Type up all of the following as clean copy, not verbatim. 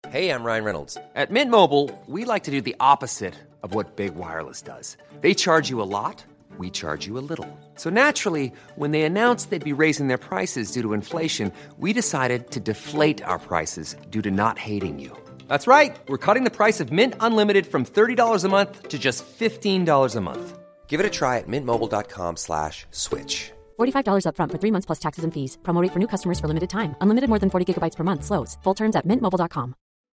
Hey, I'm Ryan Reynolds. At Mint Mobile, we like to do the opposite of what Big Wireless does. They charge you a lot, we charge you a little. So naturally, when they announced they'd be raising their prices due to inflation, we decided to deflate our prices due to not hating you. That's right. We're cutting the price of Mint Unlimited from $30 a month to just $15 a month. Give it a try at mintmobile.com/switch. $45 up front for 3 months plus taxes and fees. Promo rate for new customers for limited time. Unlimited more than 40 gigabytes per month. Slows full terms at mintmobile.com.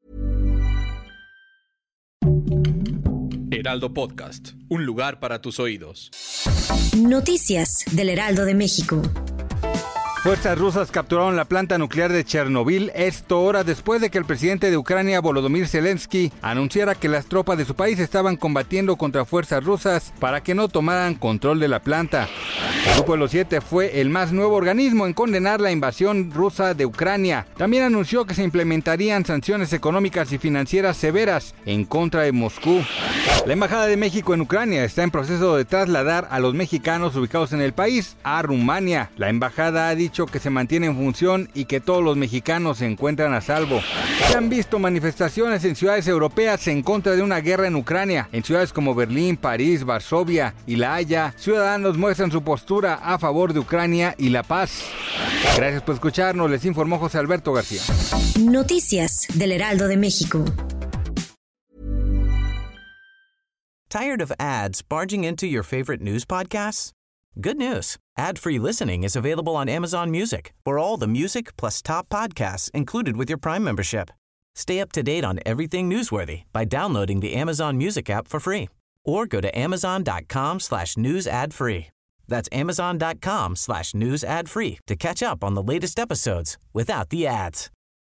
Heraldo Podcast, un lugar para tus oídos. Noticias del Heraldo de México. Fuerzas rusas capturaron la planta nuclear de Chernobyl, esto horas después de que el presidente de Ucrania, Volodymyr Zelensky, anunciara que las tropas de su país estaban combatiendo contra fuerzas rusas para que no tomaran control de la planta. El Grupo de los 7 fue el más nuevo organismo en condenar la invasión rusa de Ucrania. También anunció que se implementarían sanciones económicas y financieras severas en contra de Moscú. La Embajada de México en Ucrania está en proceso de trasladar a los mexicanos ubicados en el país a Rumania. La embajada ha dicho que se mantiene en función y que todos los mexicanos se encuentran a salvo. Se han visto manifestaciones en ciudades europeas en contra de una guerra en Ucrania. En ciudades como Berlín, París, Varsovia y La Haya, ciudadanos muestran su postura a favor de Ucrania y la paz. Gracias por escucharnos, les informó José Alberto García. Noticias del Heraldo de México. Tired of ads barging into your favorite news podcasts? Good news. Ad-free listening is available on Amazon Music for all the music plus top podcasts included with your Prime membership. Stay up to date on everything newsworthy by downloading the Amazon Music app for free or go to amazon.com/news ad free. That's amazon.com/news ad free to catch up on the latest episodes without the ads.